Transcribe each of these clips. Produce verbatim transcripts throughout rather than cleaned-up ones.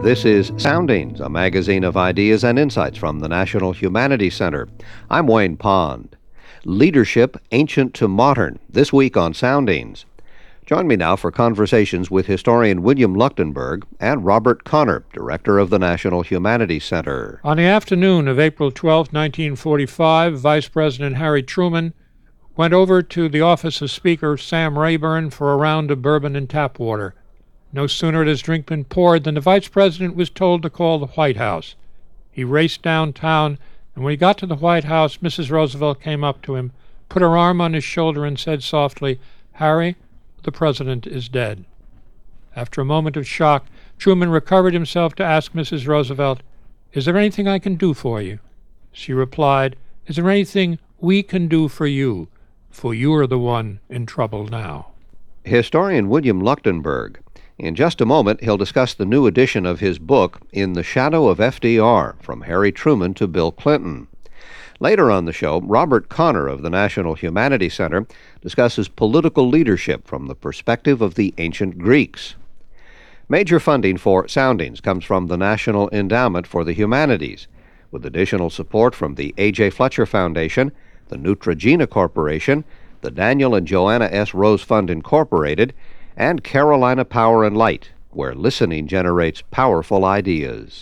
This is Soundings, a magazine of ideas and insights from the National Humanities Center. I'm Wayne Pond. Leadership, Ancient to Modern, this week on Soundings. Join me now for conversations with historian William Leuchtenberg and Robert Conner, director of the National Humanities Center. On the afternoon of April twelfth, nineteen forty-five, Vice President Harry Truman went over to the office of Speaker Sam Rayburn for a round of bourbon and tap water. No sooner had his drink been poured than the Vice President was told to call the White House. He raced downtown, and when he got to the White House, Missus Roosevelt came up to him, put her arm on his shoulder, and said softly, "Harry, the President is dead." After a moment of shock, Truman recovered himself to ask Missus Roosevelt, "Is there anything I can do for you?" She replied, "Is there anything we can do for you? For you are the one in trouble now." Historian William Leuchtenberg. In just a moment, he'll discuss the new edition of his book, In the Shadow of F D R, From Harry Truman to Bill Clinton. Later on the show, Robert Conner of the National Humanities Center discusses political leadership from the perspective of the ancient Greeks. Major funding for Soundings comes from the National Endowment for the Humanities, with additional support from the A J Fletcher Foundation, the Neutrogena Corporation, the Daniel and Joanna S. Rose Fund, Incorporated, and Carolina Power and Light, where listening generates powerful ideas.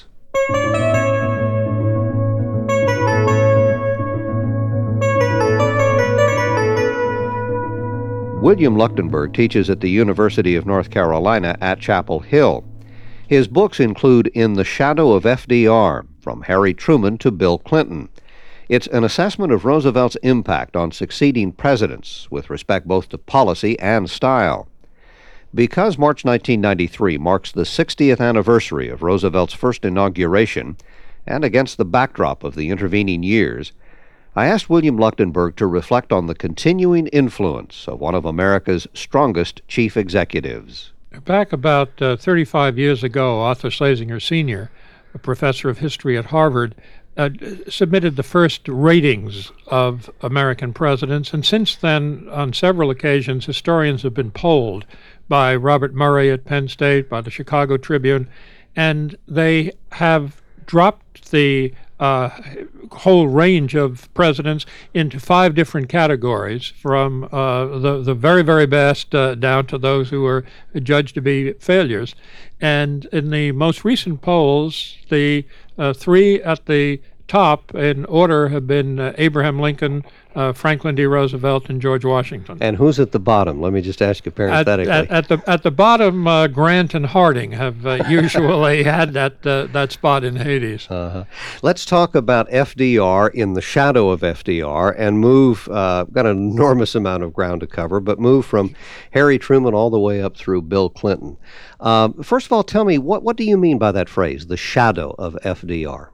William Leuchtenberg teaches at the University of North Carolina at Chapel Hill. His books include In the Shadow of F D R, From Harry Truman to Bill Clinton. It's an assessment of Roosevelt's impact on succeeding presidents with respect both to policy and style. Because March nineteen ninety-three marks the sixtieth anniversary of Roosevelt's first inauguration, and against the backdrop of the intervening years, I asked William Leuchtenberg to reflect on the continuing influence of one of America's strongest chief executives. Back about uh, thirty-five years ago, Arthur Schlesinger Senior, a professor of history at Harvard, uh, submitted the first ratings of American presidents, and since then, on several occasions, historians have been polled by Robert Murray at Penn State, by the Chicago Tribune, and they have dropped the uh, whole range of presidents into five different categories, from uh, the, the very, very best uh, down to those who are judged to be failures. And in the most recent polls, the uh, three at the top in order have been uh, Abraham Lincoln, uh, Franklin D. Roosevelt, and George Washington. And who's at the bottom? Let me just ask you parenthetically. At, at, at the at the bottom, uh, Grant and Harding have uh, usually had that uh, that spot in Hades. Uh-huh. Let's talk about F D R, In the Shadow of F D R, and move, uh, got an enormous amount of ground to cover, but move from Harry Truman all the way up through Bill Clinton. Uh, first of all, tell me, what, what do you mean by that phrase, the shadow of F D R?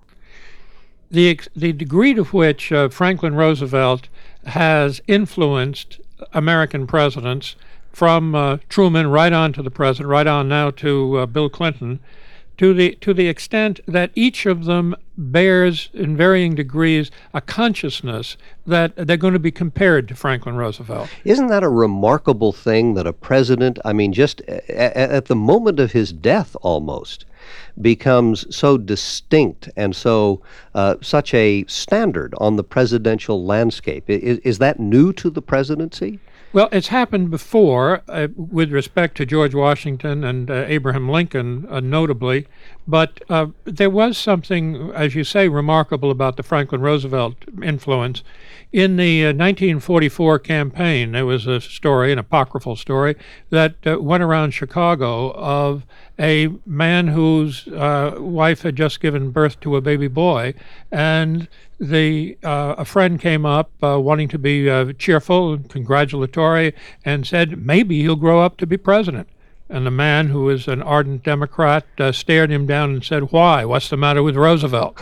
The, the degree to which uh, Franklin Roosevelt has influenced American presidents, from uh, Truman right on to the present, right on now to uh, Bill Clinton, to the to the extent that each of them bears, in varying degrees, a consciousness that they're going to be compared to Franklin Roosevelt. Isn't that a remarkable thing that a president, I mean, just a- at the moment of his death almost, becomes so distinct and so uh, such a standard on the presidential landscape? Is, is that new to the presidency? Well, it's happened before uh, with respect to George Washington and uh, Abraham Lincoln, uh, notably, but uh, there was something, as you say, remarkable about the Franklin Roosevelt influence. In the uh, nineteen forty-four campaign, there was a story, an apocryphal story, that uh, went around Chicago of a man whose uh, wife had just given birth to a baby boy, and the uh, a friend came up uh, wanting to be uh, cheerful and congratulatory and said, maybe he'll grow up to be president. And the man, who was an ardent Democrat, uh, stared him down and said, "Why? What's the matter with Roosevelt?"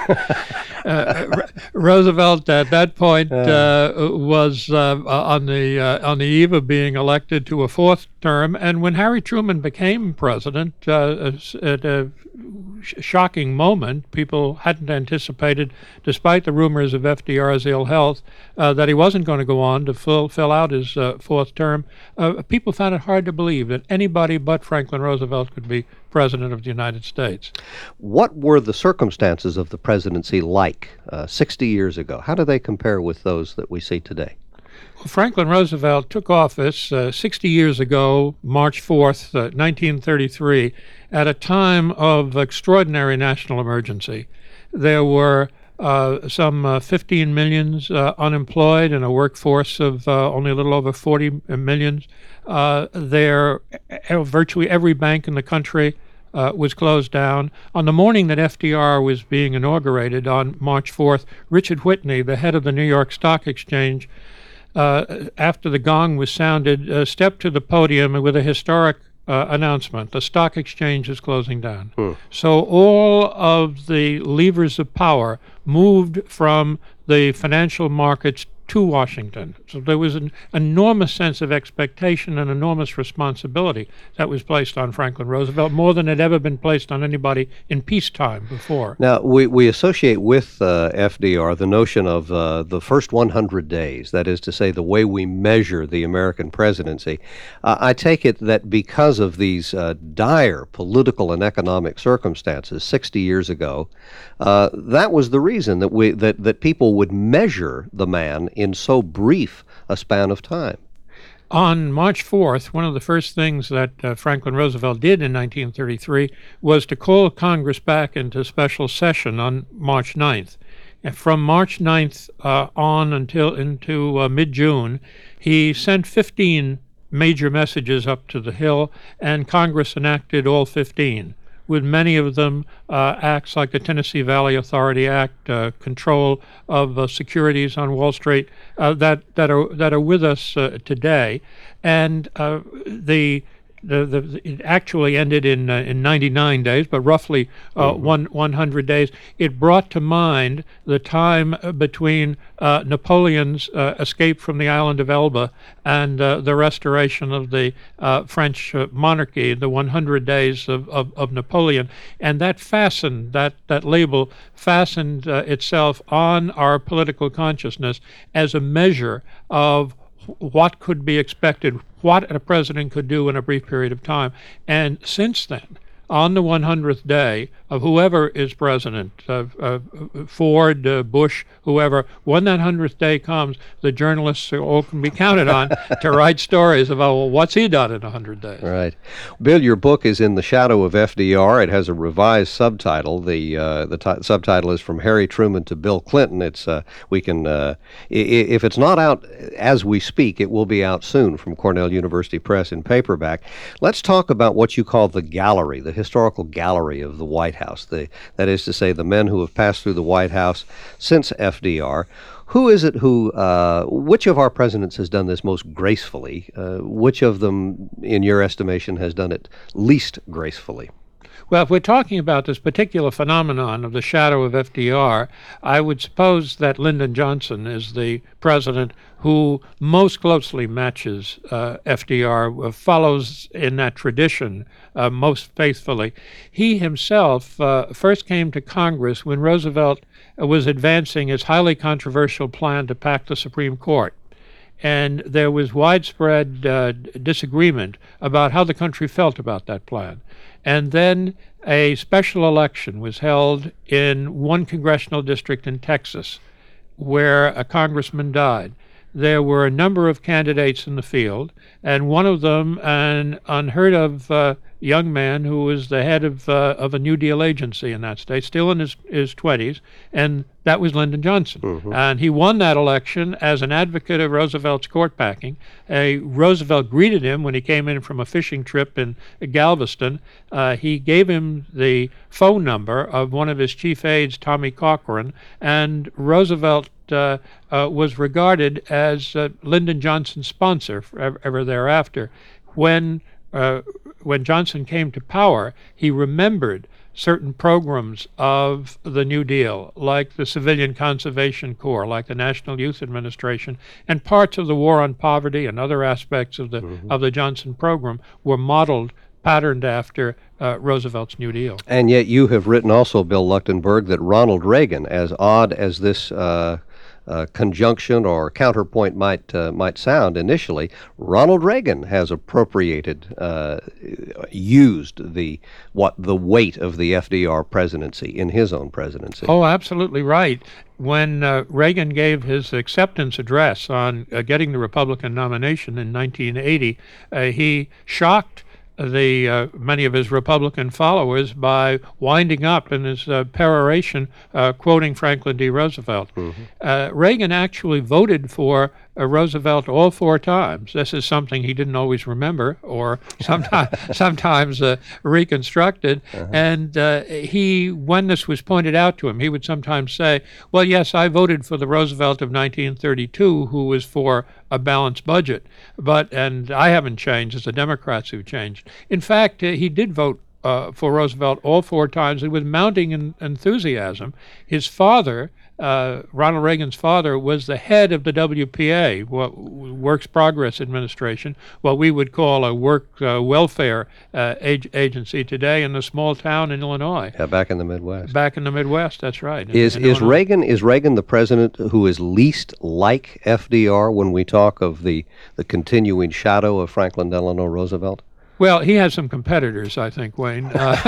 uh, R- Roosevelt at that point uh, was uh, on the uh, on the eve of being elected to a fourth term. And when Harry Truman became president, uh, at a shocking moment, people hadn't anticipated, despite the rumors of F D R's ill health, uh, that he wasn't going to go on to fill, fill out his uh, fourth term. Uh, people found it hard to believe that anybody but Franklin Roosevelt could be president of the United States. What were the circumstances of the presidency like uh, sixty years ago? How do they compare with those that we see today? Franklin Roosevelt took office uh, sixty years ago, March fourth, uh, nineteen thirty-three, at a time of extraordinary national emergency. There were uh, some uh, fifteen millions uh, unemployed and a workforce of uh, only a little over forty millions. Uh, there, uh, virtually every bank in the country Uh, was closed down. On the morning that F D R was being inaugurated on March fourth, Richard Whitney, the head of the New York Stock Exchange, uh, after the gong was sounded, uh, stepped to the podium with a historic uh, announcement. The stock exchange is closing down. Hmm. So all of the levers of power moved from the financial markets to Washington. So there was an enormous sense of expectation and enormous responsibility that was placed on Franklin Roosevelt, more than had ever been placed on anybody in peacetime before. Now, we, we associate with uh, F D R the notion of uh, the first one hundred days, that is to say, the way we measure the American presidency. Uh, I take it that because of these uh, dire political and economic circumstances sixty years ago, uh, that was the reason that we that, that people would measure the man in so brief a span of time. On March fourth, one of the first things that uh, Franklin Roosevelt did in nineteen thirty-three was to call Congress back into special session on March ninth. And from March ninth uh, on until into uh, mid-June, he sent fifteen major messages up to the Hill, and Congress enacted all fifteen, with many of them uh, acts like the Tennessee Valley Authority Act, uh, control of uh, securities on Wall Street, uh, that that are that are with us uh, today, and uh, the. The, the, it actually ended in uh, in ninety-nine days, but roughly uh, mm-hmm. one, one hundred days. It brought to mind the time between uh, Napoleon's uh, escape from the island of Elba and uh, the restoration of the uh, French uh, monarchy, the one hundred days of, of, of Napoleon. And that fastened, that, that label fastened uh, itself on our political consciousness as a measure of what could be expected, what a president could do in a brief period of time. And since then, on the one hundredth day of whoever is president, uh, uh, Ford, uh, Bush, whoever, when that one hundredth day comes, the journalists all can be counted on to write stories about, well, what's he done in one hundred days? Right. Bill, your book is In the Shadow of F D R. It has a revised subtitle. The uh, the t- subtitle is From Harry Truman to Bill Clinton. It's uh, we can uh, I- if it's not out as we speak, it will be out soon from Cornell University Press in paperback. Let's talk about what you call the gallery, the historical gallery of the White House, the, that is to say, the men who have passed through the White House since F D R. Who is it who, uh, which of our presidents has done this most gracefully? Uh, which of them, in your estimation, has done it least gracefully? Well, if we're talking about this particular phenomenon of the shadow of F D R, I would suppose that Lyndon Johnson is the president who most closely matches uh, F D R, uh, follows in that tradition uh, most faithfully. He himself uh, first came to Congress when Roosevelt uh, was advancing his highly controversial plan to pack the Supreme Court. And there was widespread uh, disagreement about how the country felt about that plan. And then a special election was held in one congressional district in Texas where a congressman died. There were a number of candidates in the field, and one of them, an unheard of uh, young man who was the head of uh, of a New Deal agency in that state, still in his, his twenties, and that was Lyndon Johnson. Mm-hmm. And he won that election as an advocate of Roosevelt's court packing. Uh, Roosevelt greeted him when he came in from a fishing trip in Galveston. Uh, he gave him the phone number of one of his chief aides, Tommy Cochran, and Roosevelt Uh, uh, was regarded as uh, Lyndon Johnson's sponsor forever, ever thereafter. When uh, when Johnson came to power, he remembered certain programs of the New Deal, like the Civilian Conservation Corps, like the National Youth Administration, and parts of the War on Poverty and other aspects of the mm-hmm. of the Johnson program were modeled, patterned after uh, Roosevelt's New Deal. And yet you have written also, Bill Luchtenberg, that Ronald Reagan, as odd as this uh, uh, conjunction or counterpoint might uh, might sound initially, Ronald Reagan has appropriated, uh, used the what the weight of the F D R presidency in his own presidency. Oh, absolutely right. When uh, Reagan gave his acceptance address on uh, getting the Republican nomination in nineteen eighty, uh, he shocked the uh, many of his Republican followers by winding up in his uh, peroration uh, quoting Franklin D. Roosevelt. Mm-hmm. Uh, Reagan actually voted for uh, Roosevelt all four times. This is something he didn't always remember or sometimes sometimes uh, reconstructed. Uh-huh. And uh, he, when this was pointed out to him, he would sometimes say, well, yes, I voted for the Roosevelt of nineteen thirty-two, who was for a balanced budget, but and I haven't changed. It's the Democrats who've changed. In fact, uh, he did vote uh, for Roosevelt all four times, and with mounting en- enthusiasm. His father, uh, Ronald Reagan's father, was the head of the W P A, what, Works Progress Administration, what we would call a work uh, welfare uh, ag- agency today in a small town in Illinois. Yeah, back in the Midwest. Back in the Midwest, that's right. In, is in is Illinois. Reagan is Reagan the president who is least like F D R when we talk of the the continuing shadow of Franklin Delano Roosevelt? Well, he has some competitors, I think, Wayne.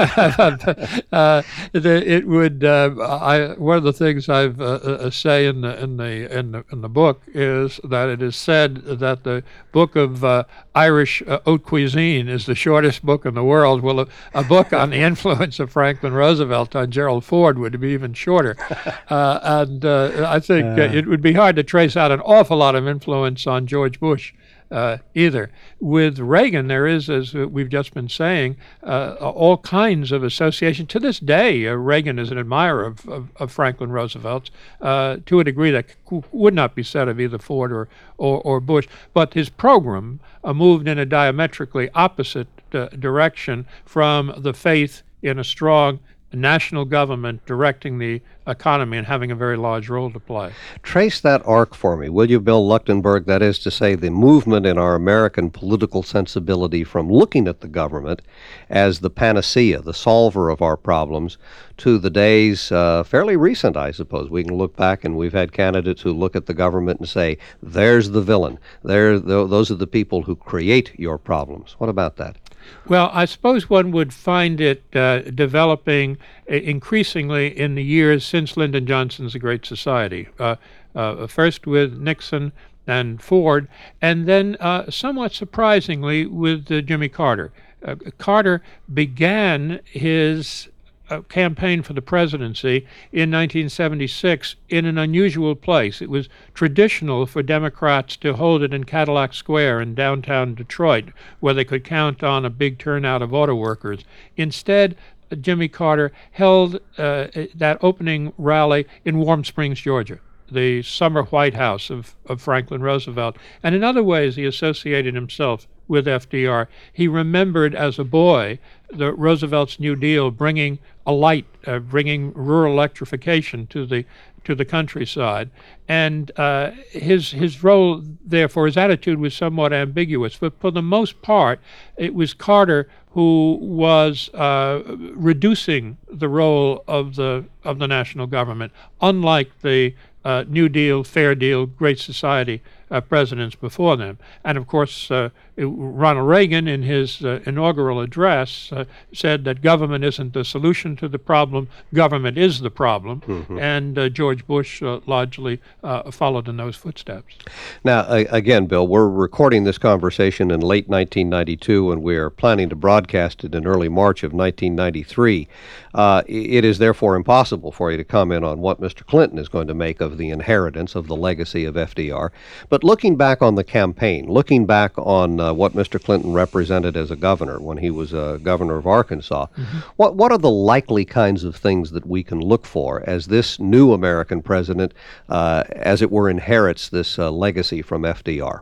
Uh, uh, the, it would. Uh, I, one of the things I've uh, uh, say in the in the in the in the book is that it is said that the book of uh, Irish uh, haute cuisine is the shortest book in the world. Well, a, a book on the influence of Franklin Roosevelt on Gerald Ford would be even shorter, uh, and uh, I think uh, it would be hard to trace out an awful lot of influence on George Bush. Uh, either. With Reagan, there is, as we've just been saying, uh, all kinds of association. To this day, uh, Reagan is an admirer of, of, of Franklin Roosevelt uh, to a degree that c- would not be said of either Ford or, or, or Bush. But his program uh, moved in a diametrically opposite uh, direction from the faith in a strong national government directing the economy and having a very large role to play. Trace that arc for me, will you, Bill Luchtenberg? That is to say, the movement in our American political sensibility from looking at the government as the panacea, the solver of our problems, to the days uh, fairly recent, I suppose. We can look back, and we've had candidates who look at the government and say, there's the villain. There, those are the people who create your problems. What about that? Well, I suppose one would find it uh, developing uh, increasingly in the years since Lyndon Johnson's The Great Society. Uh, uh, first with Nixon and Ford, and then uh, somewhat surprisingly with uh, Jimmy Carter. Uh, Carter began his uh, campaign for the presidency in nineteen seventy-six in an unusual place. It was traditional for Democrats to hold it in Cadillac Square in downtown Detroit, where they could count on a big turnout of auto workers. Instead, Jimmy Carter held uh, that opening rally in Warm Springs, Georgia, the summer White House of, of Franklin Roosevelt. And in other ways, he associated himself with F D R. He remembered as a boy the Roosevelt's New Deal bringing a light, uh, bringing rural electrification to the to the countryside, and uh, his his role, therefore, his attitude was somewhat ambiguous. But for the most part, it was Carter who was uh, reducing the role of the of the national government, unlike the uh, New Deal, Fair Deal, Great Society uh, presidents before them. And of course, uh, it, Ronald Reagan, in his uh, inaugural address, uh, said that government isn't the solution to the problem, government is the problem. Mm-hmm. And uh, George Bush uh, largely uh, followed in those footsteps. Now, uh, again, Bill, we're recording this conversation in late nineteen ninety-two, and we are planning to broadcast it in early March of nineteen ninety-three. Uh, it is therefore impossible for you to comment on what Mister Clinton is going to make of the inheritance of the legacy of F D R. But looking back on the campaign, looking back on uh, what Mister Clinton represented as a governor when he was uh, governor of Arkansas, mm-hmm. what what are the likely kinds of things that we can look for as this new American president, uh, as it were, inherits this uh, legacy from F D R?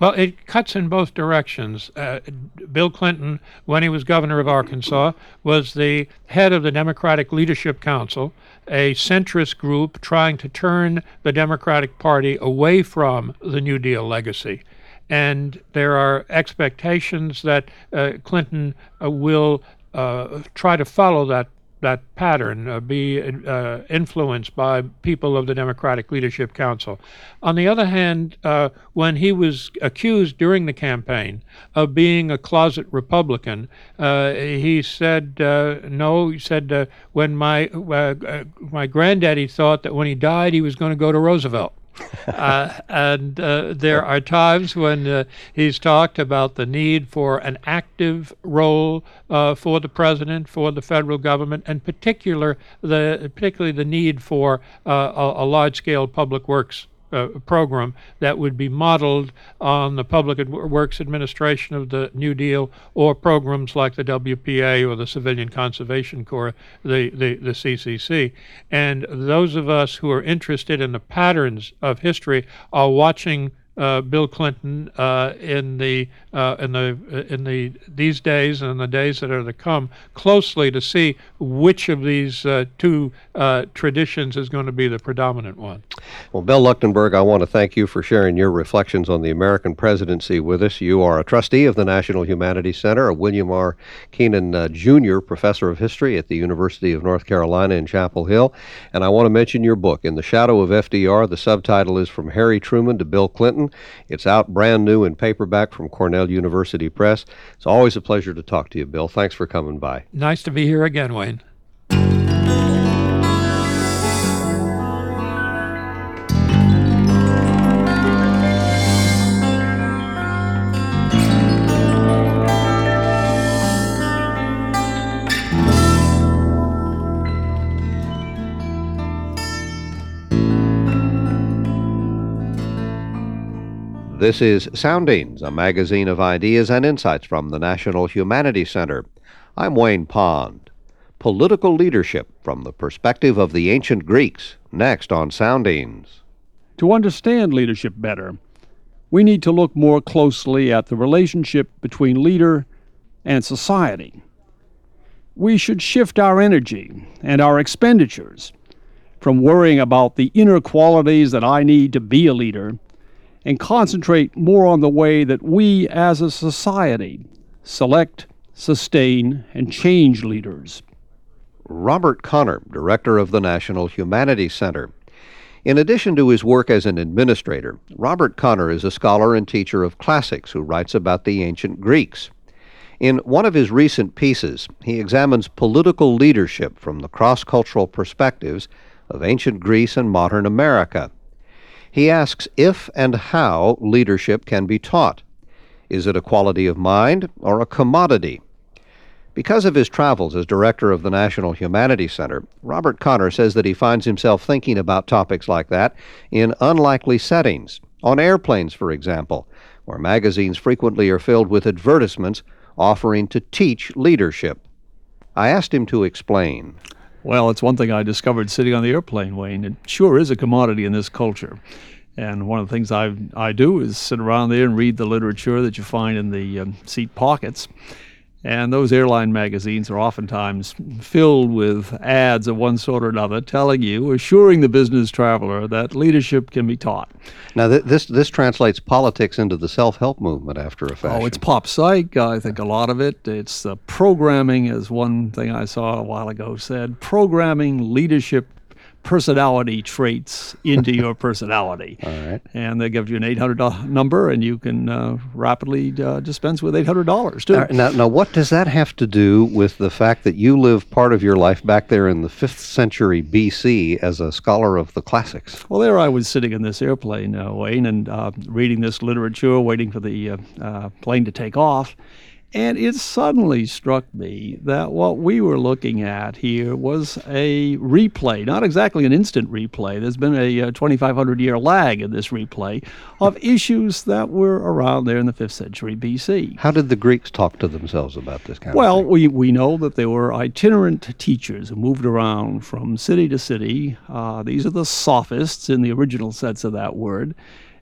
Well, it cuts in both directions. Uh, Bill Clinton, when he was governor of Arkansas, was the head of the Democratic Leadership Council, a centrist group trying to turn the Democratic Party away from the New Deal legacy. And there are expectations that uh, Clinton uh, will uh, try to follow that that pattern, uh, be uh, influenced by people of the Democratic Leadership Council. On the other hand, uh, when he was accused during the campaign of being a closet Republican, uh, he said, uh, no, he said, uh, when my, uh, my granddaddy thought that when he died he was going to go to Roosevelt. uh, and uh, there are times when uh, he's talked about the need for an active role uh, for the president, for the federal government, and particular the particularly the need for uh, a, a large-scale public works Uh, program that would be modeled on the Public Ad- Works Administration of the New Deal, or programs like the W P A or the Civilian Conservation Corps, the, the, the C C C. And those of us who are interested in the patterns of history are watching uh, Bill Clinton uh, in the uh, in the in the these days and the days that are to come closely to see which of these uh, two uh, traditions is going to be the predominant one. Well, Bill Leuchtenberg, I want to thank you for sharing your reflections on the American presidency with us. You are a trustee of the National Humanities Center, a William R. Keenan uh, Junior Professor of History at the University of North Carolina in Chapel Hill. And I want to mention your book, In the Shadow of F D R. The subtitle is From Harry Truman to Bill Clinton. It's out brand new in paperback from Cornell University Press. It's always a pleasure to talk to you, Bill. Thanks for coming by. Nice to be here again, Wayne. This is Soundings, a magazine of ideas and insights from the National Humanities Center. I'm Wayne Pond. Political leadership from the perspective of the ancient Greeks, next on Soundings. To understand leadership better, we need to look more closely at the relationship between leader and society. We should shift our energy and our expenditures from worrying about the inner qualities that I need to be a leader and concentrate more on the way that we as a society select, sustain, and change leaders. Robert Conner, director of the National Humanities Center. In addition to his work as an administrator, Robert Conner is a scholar and teacher of classics who writes about the ancient Greeks. In one of his recent pieces, he examines political leadership from the cross-cultural perspectives of ancient Greece and modern America. He asks if and how leadership can be taught. Is it a quality of mind or a commodity? Because of his travels as director of the National Humanities Center, Robert Conner says that he finds himself thinking about topics like that in unlikely settings, on airplanes, for example, where magazines frequently are filled with advertisements offering to teach leadership. I asked him to explain. Well, it's one thing I discovered sitting on the airplane, Wayne. It sure is a commodity in this culture. And one of the things I I do is sit around there and read the literature that you find in the um, seat pockets. And those airline magazines are oftentimes filled with ads of one sort or another telling you, assuring the business traveler that leadership can be taught. Now, th- this this translates politics into the self-help movement after a fashion. Oh, it's pop psych, I think a lot of it. It's uh, programming, as one thing I saw a while ago said, programming leadership personality traits into your personality. All right. And they give you an eight hundred dollars number, and you can uh, rapidly uh, dispense with eight hundred dollars, too. Uh, now, now, what does that have to do with the fact that you live part of your life back there in the fifth century B C as a scholar of the classics? Well, there I was sitting in this airplane, uh, Wayne, and uh, reading this literature, waiting for the uh, uh, plane to take off. And it suddenly struck me that what we were looking at here was a replay, not exactly an instant replay. There's been a uh, twenty-five hundred year lag in this replay of issues that were around there in the fifth century B C. How did the Greeks talk to themselves about this kind well, of thing? Well, we, we know that there were itinerant teachers who moved around from city to city. Uh, these are the sophists in the original sense of that word.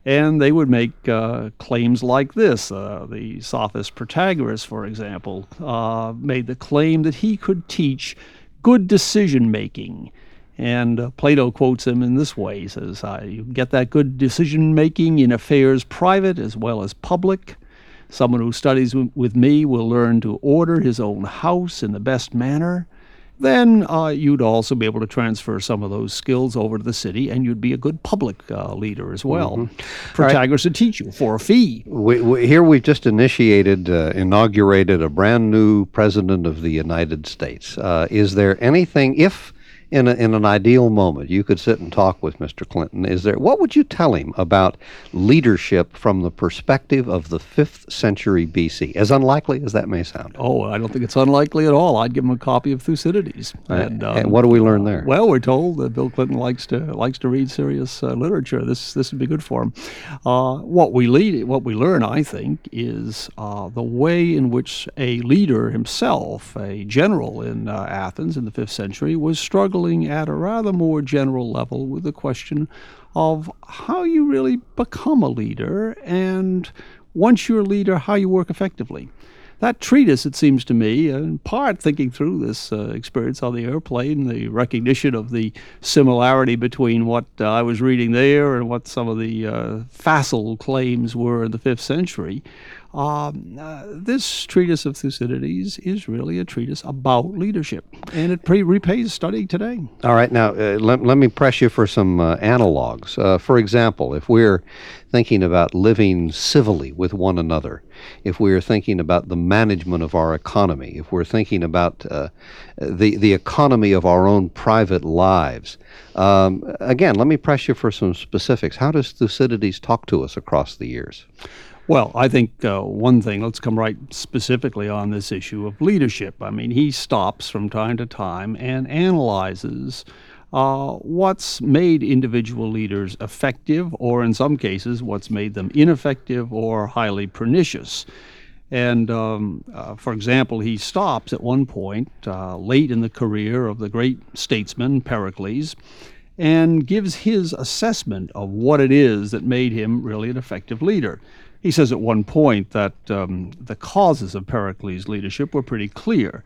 And they would make uh, claims like this. Uh, the sophist Protagoras, for example, uh, made the claim that he could teach good decision-making. And uh, Plato quotes him in this way. He says, uh, you get that good decision-making in affairs private as well as public. Someone who studies w- with me will learn to order his own house in the best manner. Then uh, you'd also be able to transfer some of those skills over to the city, and you'd be a good public uh, leader as well. Mm-hmm. Protagoras would teach you for a fee. We, we, here we've just initiated, uh, inaugurated a brand new president of the United States. Uh, is there anything, if in a, in an ideal moment you could sit and talk with Mister Clinton, is there, what would you tell him about leadership from the perspective of the fifth century B C, as unlikely as that may sound? Oh, I don't think it's unlikely at all. I'd give him a copy of Thucydides. And, um, and what do we learn there? Well, we're told that Bill Clinton likes to likes to read serious uh, literature. This this would be good for him. Uh, what we lead, what we learn, I think, is uh, the way in which a leader himself, a general in uh, Athens in the fifth century, was struggling at a rather more general level with the question of how you really become a leader, and once you're a leader, how you work effectively. That treatise, it seems to me, in part thinking through this uh, experience on the airplane, the recognition of the similarity between what uh, I was reading there and what some of the uh, facile claims were in the fifth century, Um, uh, this treatise of Thucydides is really a treatise about leadership, and it pre- repays studying today. All right, now uh, let, let me press you for some uh, analogs. Uh, for example, if we're thinking about living civilly with one another, if we're thinking about the management of our economy, if we're thinking about uh, the, the economy of our own private lives, um, again, let me press you for some specifics. How does Thucydides talk to us across the years? Well, I think uh, one thing, let's come right specifically on this issue of leadership. I mean, he stops from time to time and analyzes uh, what's made individual leaders effective, or in some cases, what's made them ineffective or highly pernicious. And, um, uh, for example, he stops at one point, uh, late in the career of the great statesman Pericles, and gives his assessment of what it is that made him really an effective leader. He says at one point that um, the causes of Pericles' leadership were pretty clear.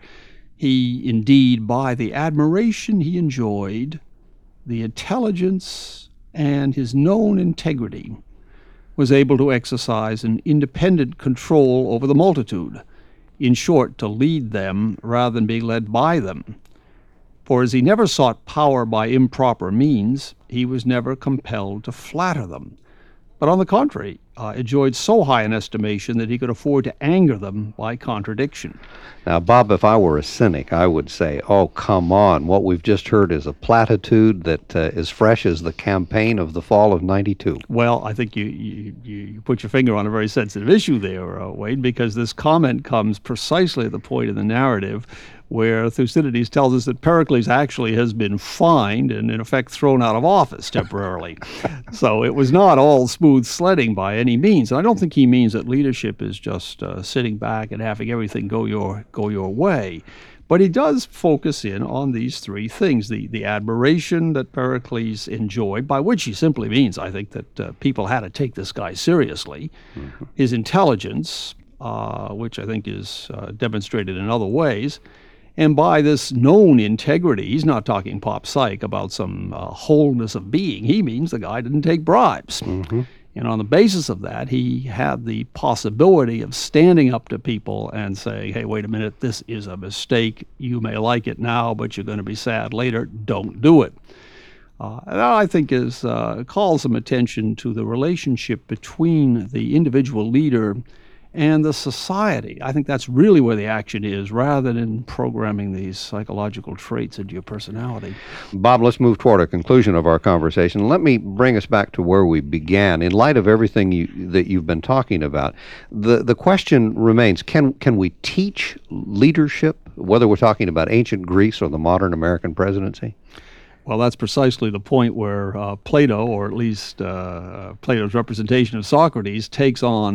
He, indeed, by the admiration he enjoyed, the intelligence, and his known integrity, was able to exercise an independent control over the multitude, in short, to lead them rather than being led by them. For as he never sought power by improper means, he was never compelled to flatter them, but on the contrary, uh, enjoyed so high an estimation that he could afford to anger them by contradiction. Now, Bob, if I were a cynic, I would say, oh, come on, what we've just heard is a platitude that uh, is fresh as the campaign of the fall of ninety-two. Well, I think you, you, you put your finger on a very sensitive issue there, uh, Wade, because this comment comes precisely at the point in the narrative where Thucydides tells us that Pericles actually has been fined and, in effect, thrown out of office temporarily. So it was not all smooth sledding by any means. And I don't think he means that leadership is just uh, sitting back and having everything go your go your way. But he does focus in on these three things: the, the admiration that Pericles enjoyed, by which he simply means, I think, that uh, people had to take this guy seriously, mm-hmm. his intelligence, uh, which I think is uh, demonstrated in other ways, and by this known integrity. He's not talking pop psych about some uh, wholeness of being. He means the guy didn't take bribes. Mm-hmm. And on the basis of that, he had the possibility of standing up to people and saying, hey, wait a minute, this is a mistake. You may like it now, but you're going to be sad later. Don't do it. Uh, that, I think, is uh, calls some attention to the relationship between the individual leader and the society. I think that's really where the action is, rather than in programming these psychological traits into your personality. Bob, let's move toward a conclusion of our conversation. Let me bring us back to where we began. In light of everything you, that you've been talking about, the, the question remains, can, can we teach leadership, whether we're talking about ancient Greece or the modern American presidency? Well, that's precisely the point where uh, Plato, or at least uh, Plato's representation of Socrates, takes on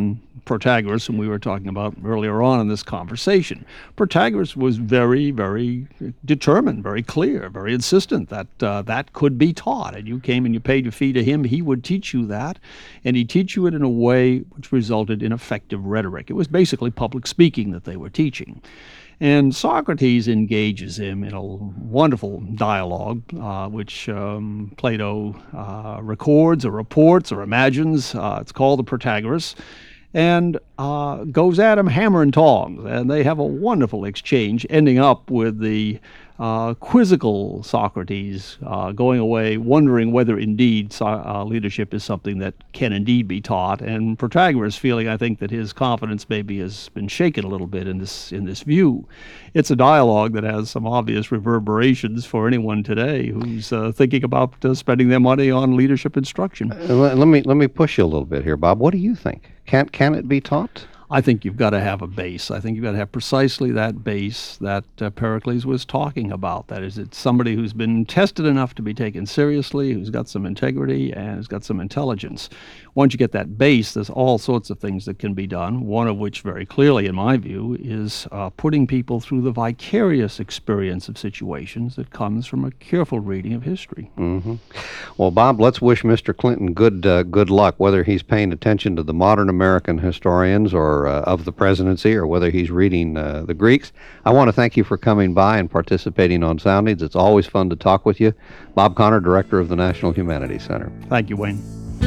Protagoras, whom we were talking about earlier on in this conversation. Protagoras was very, very determined, very clear, very insistent that uh, that could be taught. And you came and you paid your fee to him, he would teach you that, and he'd teach you it in a way which resulted in effective rhetoric. It was basically public speaking that they were teaching. And Socrates engages him in a wonderful dialogue, uh, which um, Plato uh, records or reports or imagines. Uh, it's called the Protagoras, and uh, goes at him hammer and tongs. And they have a wonderful exchange, ending up with the uh, quizzical Socrates uh, going away, wondering whether indeed so- uh, leadership is something that can indeed be taught, and Protagoras feeling, I think, that his confidence maybe has been shaken a little bit in this in this view. It's a dialogue that has some obvious reverberations for anyone today who's uh, thinking about uh, spending their money on leadership instruction. Uh, let, let me let me push you a little bit here, Bob. What do you think? Can can it be taught? I think you've got to have a base. I think you've got to have precisely that base that uh, Pericles was talking about. That is, it's somebody who's been tested enough to be taken seriously, who's got some integrity, and has got some intelligence. Once you get that base, there's all sorts of things that can be done, one of which, very clearly, in my view, is uh, putting people through the vicarious experience of situations that comes from a careful reading of history. Mm-hmm. Well, Bob, let's wish Mister Clinton good uh, good luck, whether he's paying attention to the modern American historians or uh, of the presidency, or whether he's reading uh, the Greeks. I want to thank you for coming by and participating on Soundings. It's always fun to talk with you. Bob Conner, Director of the National Humanities Center. Thank you, Wayne.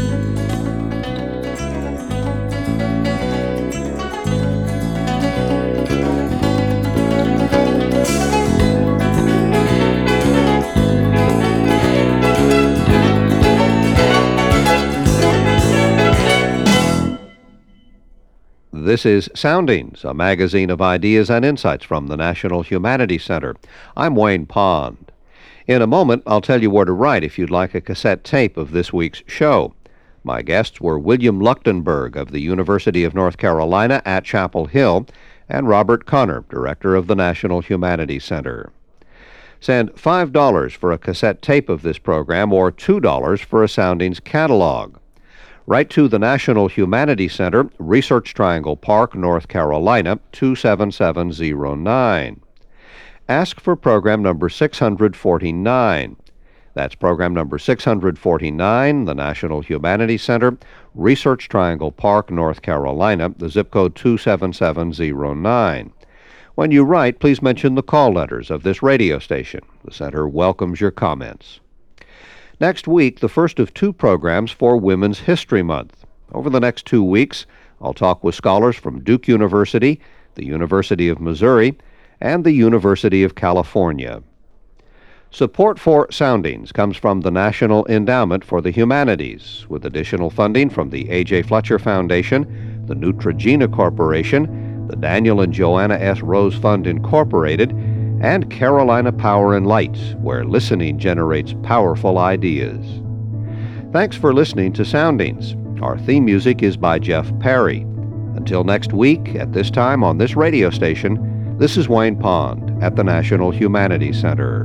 This is Soundings, a magazine of ideas and insights from the National Humanities Center. I'm Wayne Pond. In a moment, I'll tell you where to write if you'd like a cassette tape of this week's show. My guests were William Luchtenberg of the University of North Carolina at Chapel Hill and Robert Conner, Director of the National Humanities Center. Send five dollars for a cassette tape of this program or two dollars for a Soundings catalog. Write to the National Humanities Center, Research Triangle Park, North Carolina, two seven seven zero nine. Ask for program number six hundred forty-nine. That's program number six hundred forty-nine, the National Humanities Center, Research Triangle Park, North Carolina, the zip code two seven seven zero nine. When you write, please mention the call letters of this radio station. The Center welcomes your comments. Next week, the first of two programs for Women's History Month. Over the next two weeks, I'll talk with scholars from Duke University, the University of Missouri, and the University of California. Support for Soundings comes from the National Endowment for the Humanities, with additional funding from the A J. Fletcher Foundation, the Neutrogena Corporation, the Daniel and Joanna S. Rose Fund, Incorporated, and Carolina Power and Light, where listening generates powerful ideas. Thanks for listening to Soundings. Our theme music is by Jeff Perry. Until next week, at this time on this radio station, this is Wayne Pond at the National Humanities Center.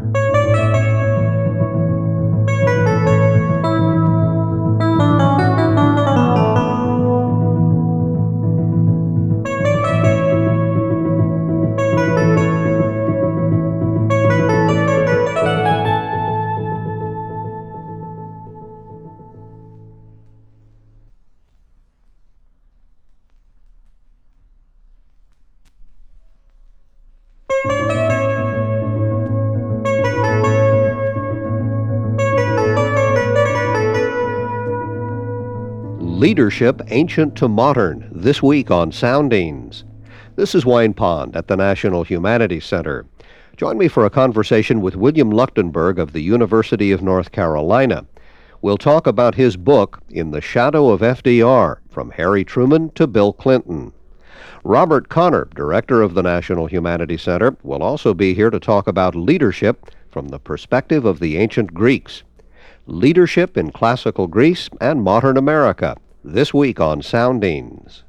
Leadership Ancient to Modern, this week on Soundings. This is Wayne Pond at the National Humanities Center. Join me for a conversation with William Luchtenberg of the University of North Carolina. We'll talk about his book, In the Shadow of F D R, From Harry Truman to Bill Clinton. Robert Conner, Director of the National Humanities Center, will also be here to talk about leadership from the perspective of the ancient Greeks. Leadership in Classical Greece and Modern America, this week on Soundings.